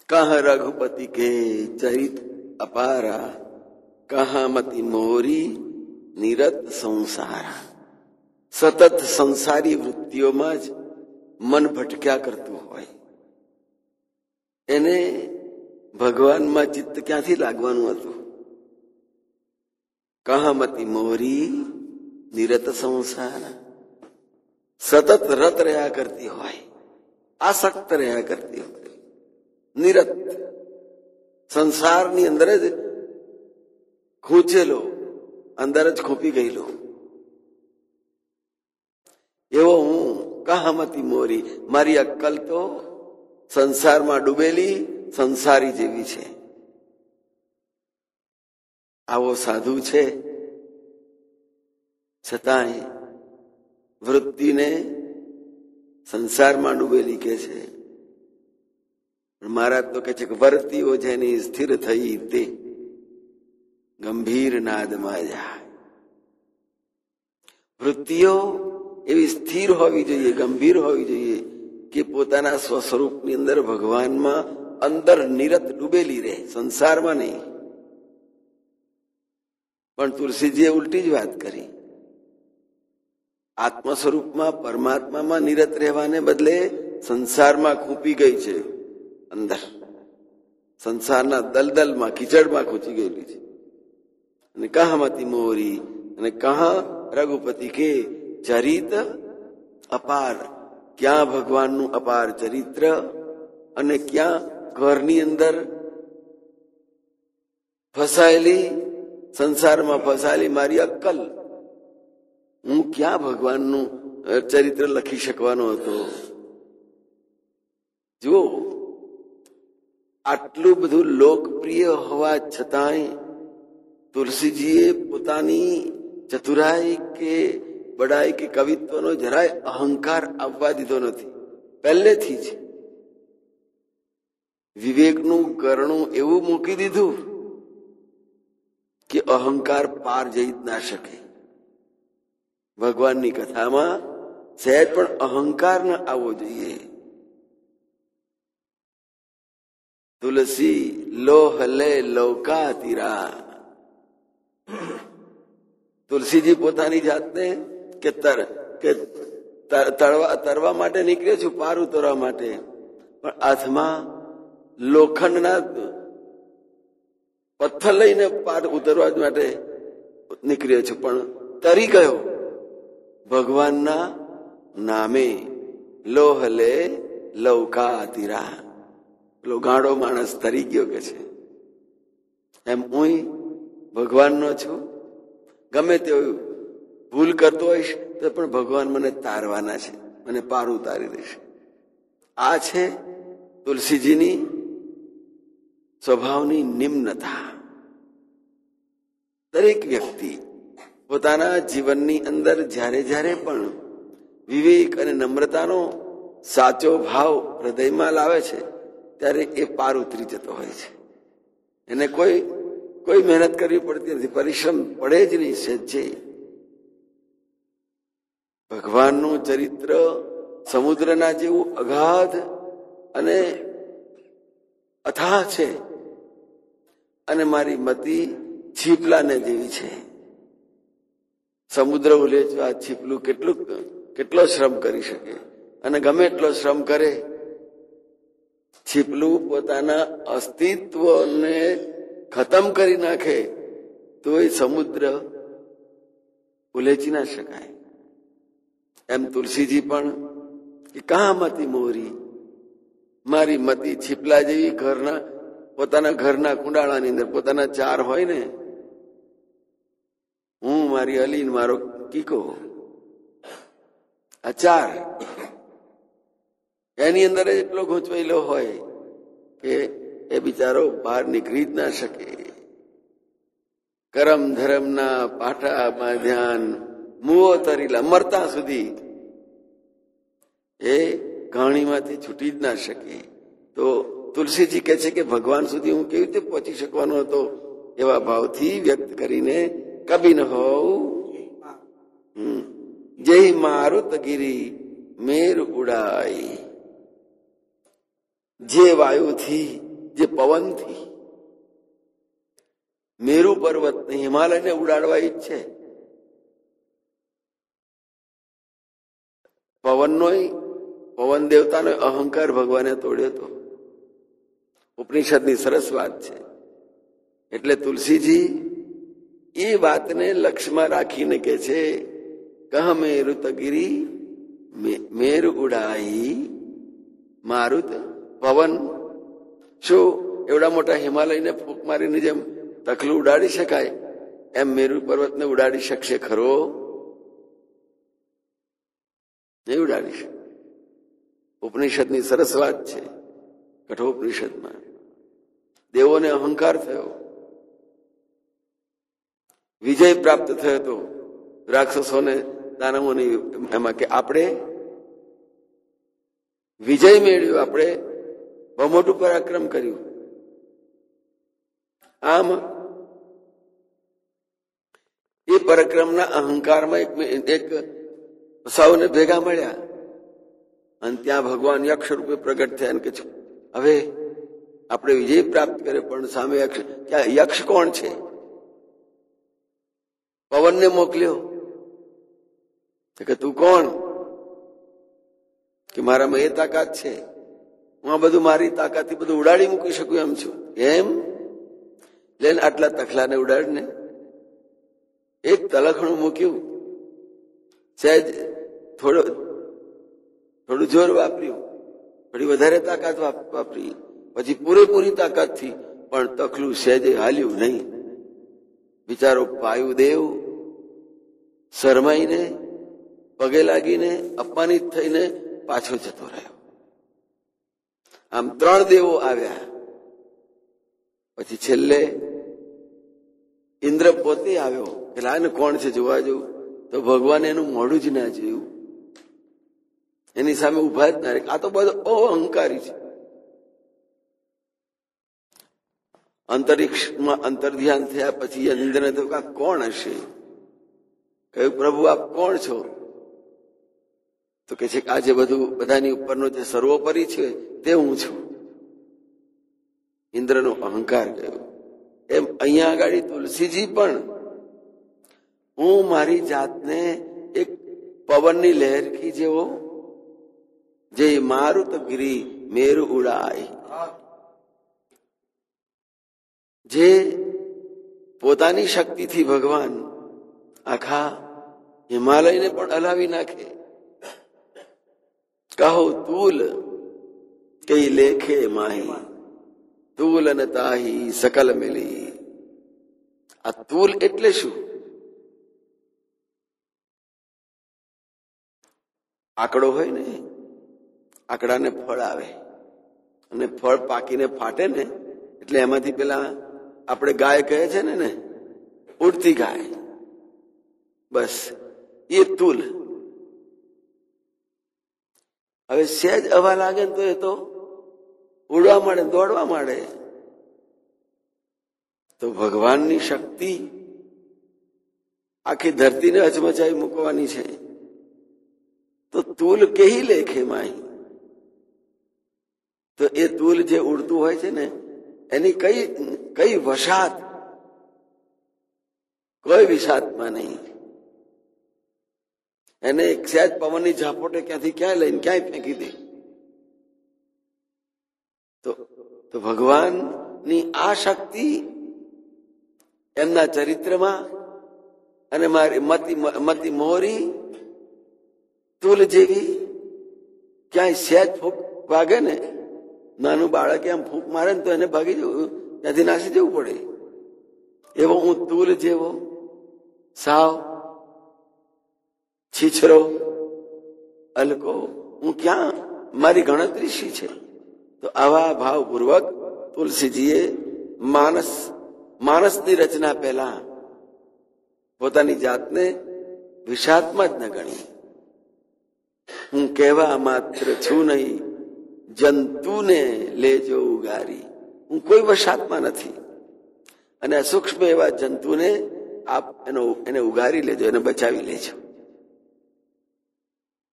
कहाँ रघुपति के चरित अपारा, कहाँ मति मोरी निरत संसारा। સતત સંસારી વૃત્તિઓમાં જ મન ભટક્યા કરતું હોય એને ભગવાનમાં ચિત્ત ક્યાંથી લાગવાનું હતું? કહામતી મોરી નિરત સંસાર, સતત રત રહ્યા કરતી હોય, આસક્ત રહ્યા કરતી હોય, નિરત સંસારની અંદર જ ખૂંચેલો, અંદર જ ખૂંપી ગયેલો એવો હું કહામતી મોરી. મારી અક્કલ તો સંસારમાં ડૂબેલી સંસારી જેવી છે. આવો સાધુ છે છતાંય વૃત્તિને સંસારમાં ડૂબેલી કે છે. મહારાજ તો કે છે કે વર્તીઓ જેની સ્થિર થઈ તે ગંભીર નાદમાં જાય. વૃત્તિઓ એવી સ્થિર હોવી જોઈએ, ગંભીર હોવી જોઈએ કે પોતાના સ્વસ્વરૂપની અંદર ભગવાનમાં અંદર નિરત ડૂબેલી રહે, સંસારમાં નહીં. પણ તુલસીજીએ ઉલટી જ વાત કરી. આત્મ સ્વરૂપમાં પરમાત્મામાં નિરત રહેવાને બદલે સંસારમાં ખૂંપી ગઈ છે, અંદર સંસારના દલદલમાં કીચડમાં ખૂંચી ગયેલી છે. અને કહામતી મોરી અને કહા રઘુપતિ કે ચરિત અપાર. ક્યાં ભગવાનનું અપાર ચરિત્ર અને ક્યાં ઘરની અંદર ફસાયેલી, સંસારમાં ફસાયેલી મારી અક્કલ. હું ક્યાં ભગવાનનું ચરિત્ર લખી શકવાનો હતો? જુઓ, આટલું બધું લોકપ્રિય હોવા છતાંય તુલસીજીએ પોતાની ચતુરાઈ કે બડાઈ કે કવિત્વનો જરાય અહંકાર આવવા દીધો નથી. પહેલેથી જ વિવેકનું ગરણું એવું મૂકી દીધું કે અહંકાર પાર જઈ જ ના શકે. ભગવાનની કથામાં સહેજ પણ અહંકાર ન આવવો જોઈએ. તુલસી લોહ લે લૌકા તીરા. તુલસીજી પોતાની જાતને કે તરવા માટે નીકળ્યો છું, પાર ઉતરવા માટે, પણ હાથમાં લોખંડના પથ્થર લઈને પાર ઉતરવા માટે નીકળ્યો છું, પણ તરી ગયો ભગવાનના નામે. લોહ લે લૌકા તીરા. પેલો ગાંડો માણસ તરી ગયો કે છે એમ હું ભગવાનનો છું. ગમે તેવું ભૂલ કરતો હોઈશ તો પણ ભગવાન મને તારવાના છે, મને પાર ઉતારી દેશે. આ છે તુલસીજીની સ્વભાવની નિમ્નતા. દરેક વ્યક્તિ પોતાના જીવનની અંદર જ્યારે જ્યારે પણ વિવેક અને નમ્રતાનો સાચો ભાવ હૃદયમાં લાવે છે ત્યારે એ પાર ઉતરી જતો હોય છે. એને કોઈ મહેનત કરવી પડતી નથી, પરિશ્રમ પડે જ નહીં સહેજે. ભગવાનનું ચરિત્ર સમુદ્રના જેવું અગાધ અને અથાહ છે અને મારી મતિ છીપલાને જેવી છે. સમુદ્ર ઉલેચવા છીપલું કેટલો શ્રમ કરી શકે, અને ગમે એટલો શ્રમ કરે છીપલું પોતાના અસ્તિત્વને ખતમ કરી નાખે તો એ સમુદ્ર ઉલેચી ના શકાય. એમ તુલસીજી પણ કે કહામતી મોરી. મારી મતિ છીપલા જેવી પોતાના ઘરના કુંડાળાની અંદર પોતાના ચાર હોય ને, હું, મારી અલી, મારો કીકો, આ ચાર એની અંદર એટલો ગૂંચવાયેલો હોય કે એ બિચારો બહાર નીકળી જ ના શકે. કરમ ધર્મના પાટામાં ધ્યાન મુઓ તરીલા, મરતા સુધી એ ઘાણીમાંથી છૂટી જ ના શકે. તો તુલસીજી કહે છે કે ભગવાન સુધી હું કેવી રીતે પહોંચી શકવાનો હતો? એવા ભાવથી વ્યક્ત કરીને કબી ન હોવ જય મારુતગીરી મેર ઉડાઈ. જે વાયુથી જે પવનથી મેરુ પર્વતને હિમાલયને ઉડાડવા ઈચ્છે, પવન દેવતાનો અહંકાર ભગવાને તોડ્યો હતો. ઉપનિષદની સરસ વાત છે. એટલે તુલસીજી એ વાતને લક્ષ્યમાં રાખીને કે છે, કહ મેરુત ગિરી મેરુ ઉડાઈ મારુત. પવન શું એવડા મોટા હિમાલયને ફૂંક મારીને જેમ તખલું ઉડાડી શકાય એમ મેરુ પર્વતને ઉડાડી શકશે ખરો? નહીં ઉડાડી શકે. ઉપનિષદની સરસ વાત છે. કઠોપનિષદમાં દેવોને અહંકાર થયો, વિજય પ્રાપ્ત થયો હતો રાક્ષસોને, દાનવોને. એમાં કે આપણે વિજય મેળવ્યો, આપણે બહુ મોટું પરાક્રમ કર્યું. આમ એ પરાક્રમના અહંકારમાં એક સૌને ભેગા મળ્યા અને ત્યાં ભગવાન યક્ષ રૂપે પ્રગટ થયા અને કે હવે આપણે વિજય પ્રાપ્ત કર્યો, પણ સામે યક્ષ કોણ છે? પવનને મોકલ્યો કે તું કોણ? કે મારામાં એ તાકાત છે, હું આ બધું મારી તાકાતથી બધું ઉડાડી મૂકી શકું એમ છું. એમ લઈને આટલા તખલાને ઉડાડીને એક તલખણું મૂક્યું, સહેજ થોડું જોર વાપર્યું, થોડી વધારે તાકાત વાપરી, પછી પૂરેપૂરી તાકાતથી પણ તખલું સહેજે હાલ્યું નહીં. બિચારો વાયુદેવ શરમાઈને પગે લાગીને અપમાનિત થઈને પાછો જતો રહ્યો. આમ 3 દેવો આવ્યા. પછી છેલ્લે ઇન્દ્ર પોતે આવ્યો કે લાને કોણ છે જોવા જવું. તો ભગવાને એનું મોઢું જ ના જોયું, એની સામે ઉભા જ ના રહે. આ તો બધો અહંકારી છે. અંતરિક્ષમાં અંતર્ધ્યાન થયા પછી ઇન્દ્રને થયું કે આ કોણ હશે? કહ્યું પ્રભુ આપ કોણ છો? તો કે છે કે આ જે બધું બધાની ઉપરનો જે સર્વોપરી છે તે હું છું. ઇન્દ્રનો અહંકાર ગયો. એમ અહીંયા આગળ તુલસીજી પણ હું મારી જાતને એક પવનની લહેરખી જેવો, જે મારુત ગિરી મેરુ ઉડાય, જે પોતાની શક્તિથી ભગવાન આખા હિમાલયને પણ હલાવી નાખે. કહો તુલ કઈ લેખે માહી, તુલ અને તાહી સકલ મિલી. આ તુલ એટલે શું? આંકડો હોય ને, આંકડાને ફળ આવે અને ફળ પાકીને ફાટે ને એટલે એમાંથી પેલા આપણે ગાય કહે છે ને ઉડતી ગાય, બસ એ તુલ. હવે સહેજ હવા લાગે તો એ તો ઉડવા માંડે, દોડવા માંડે. તો ભગવાનની શક્તિ આખી ધરતીને હચમચાવી મૂકવાની છે. તો તુલ કેહી લેખે માહી. તો એ તુલ જે ઉડતું હોય છે ને એની કઈ વસાત, કોઈ વિષાદમાં નહીં. એને એક સહેજ પવનની ઝાપોટે ક્યાંથી ક્યાં લઈને ક્યાંય ફેંકી દે. તો ભગવાનની આ શક્તિ એમના ચરિત્રમાં, અને મારી મતી મોરી તુલ જેવી ક્યાંય સહેજ ફૂંક વાગે ને, નાનું બાળક એમ ફૂંક મારે ને તો એને ભાગી જવું, ત્યાંથી નાસી જવું પડે. એવો હું તુલ જેવો સાવ છીછરો અલકો, હું ક્યાં, મારી ગણતરી શી છે? તો આવા ભાવપૂર્વક તુલસીજીએ માનસની રચના પહેલા પોતાની જાતને વિષાદમાં જ ન ગણી. હું કહેવા માત્ર છું નહીં, જંતુને લેજો ઉગારી. હું કોઈ વશાતમાં નથી, અને સૂક્ષ્મ એવા જંતુને આપ એને ઉગારી લેજો, એને બચાવી લેજો.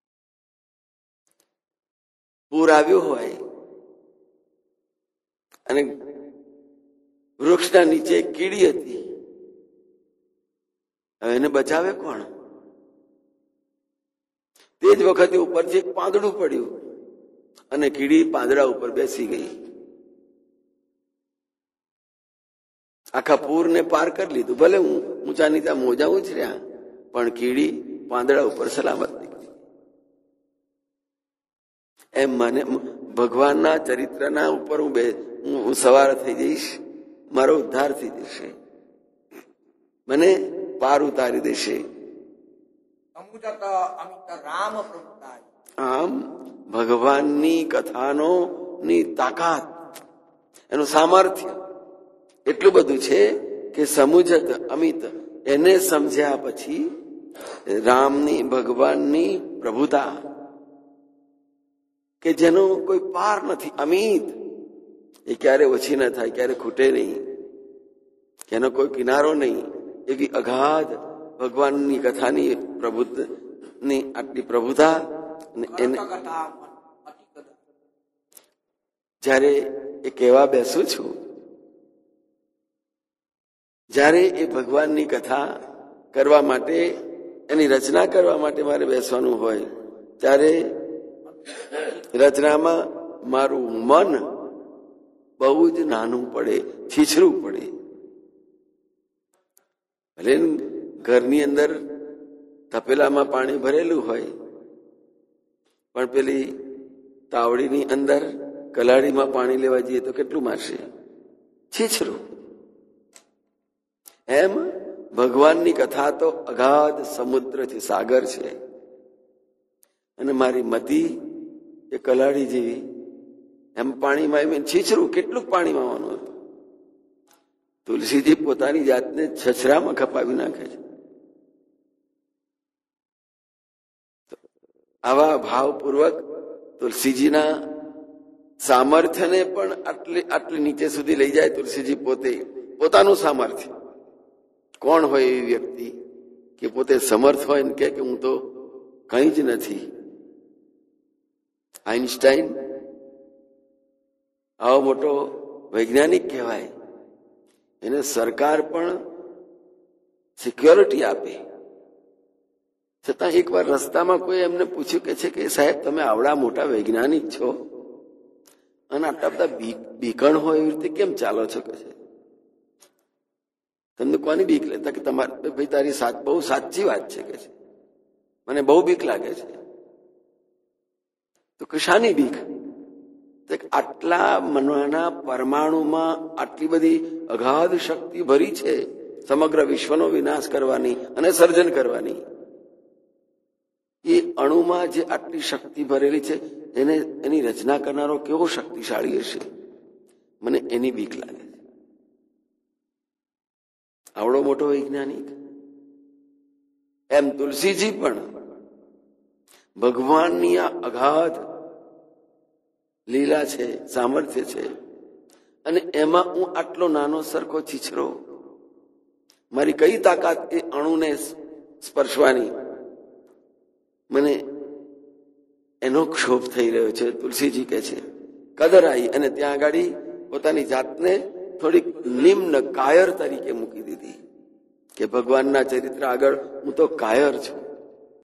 પૂર આવ્યું હોય અને વૃક્ષના નીચે એક કીડી હતી. હવે એને બચાવે કોણ? તે જ વખતે ઉપરથી એક પાંદડું પડ્યું અને કીડી પાંદડા ઉપર બેસી ગઈ. આખા પૂરને પાર કરી લીધું. ભલે હું ઊંચા નીચા મોજા ઉછર્યા, પણ કીડી પાંદડા ઉપર સલામત નીકળી. એમ મને ભગવાનના ચરિત્રના ઉપર હું સવાર થઈ જઈશ, મારો ઉદ્ધાર થઈ જશે, મને પાર ઉતારી દેશે. આમ ભગવાનની કથાનો ની તાકાત, એનું સામર્થ્ય એટલું બધું છે કે સમુજત અમિત એને સમજ્યા પછી રામની, ભગવાનની પ્રભુતા કે જેનો કોઈ પાર નથી, અમિત, એ ક્યારે ઓછી ન થાય, ક્યારે ખૂટે નહીં, એનો કોઈ કિનારો નહીં, એવી અગાધ ભગવાનની કથાની પ્રભુની આટલી પ્રભુતા. એને જયારે એ કહેવા બેસું છું, જ્યારે એ ભગવાનની કથા કરવા માટે, એની રચના કરવા માટે મારે બેસવાનું હોય, ત્યારે રચનામાં મારું મન બહુ જ નાનું પડે, છીછરું પડે. ભલે ઘરની અંદર તપેલામાં પાણી ભરેલું હોય, પણ પેલી તાવડીની અંદર કલાડીમાં પાણી લેવા જઈએ તો કેટલું મારશે? છીછરું. એમ ભગવાનની કથા તો અગાધ સમુદ્ર છે, સાગર છે, અને મારી મતિ એ કલાડી જેવી. એમ પાણીમાં છીછરું, કેટલું પાણી માવાનું હતું. તુલસીજી પોતાની જાતને છછરામાં ખપાવી નાખે છે. આવા ભાવપૂર્વક તુલસીજીના સામર્થ્યને પણ આટલી નીચે સુધી લઈ જાય તુલસીજી પોતે. પોતાનું સામર્થ્ય. કોણ હોય એવી વ્યક્તિ કે પોતે સમર્થ હોય ને કે હું તો કંઈ જ નથી? આઈન્સ્ટાઈન આવો મોટો વૈજ્ઞાનિક કહેવાય, એને સરકાર પણ સિક્યોરિટી આપે, છતાં એકવાર રસ્તામાં કોઈ એમને પૂછ્યું કે છે કે સાહેબ તમે આવડા મોટા વૈજ્ઞાનિક છો અને આટલા બધા બીકણ હોય એવી રીતે કેમ ચાલો છો? કે છે તમને કોની બીક લેતા? કે તમારે ભાઈ તારી બહુ સાચી વાત છે કે છે, મને બહુ બીક લાગે છે. તો કશાની બીક? આટલા મનના પરમાણુમાં આટલી બધી અગાધ શક્તિ ભરી છે સમગ્ર વિશ્વનો વિનાશ કરવાની અને સર્જન કરવાની. એ અણુમાં જે આટલી શક્તિ ભરેલી છે, એની રચના કરનારો કેવો શક્તિશાળી હશે? મને એની બીક લાગે છે. આવડો મોટો વૈજ્ઞાનિક. એમ તુલસીજી પણ ભગવાનની આ અગાધ લીલા છે, સામર્થ્ય છે, અને એમાં હું આટલો નાનો સરખો છીછરો, મારી કઈ તાકાત એ અણુને સ્પર્શવાની? મને એનો ક્ષોભ થઈ રહ્યો છે. તુલસીજી કહે છે કદર આવી, અને ત્યાં આગળ પોતાની જાતને થોડીક નિમ્ન કાયર તરીકે મૂકી દીધી કે ભગવાનના ચરિત્ર આગળ હું તો કાયર છું.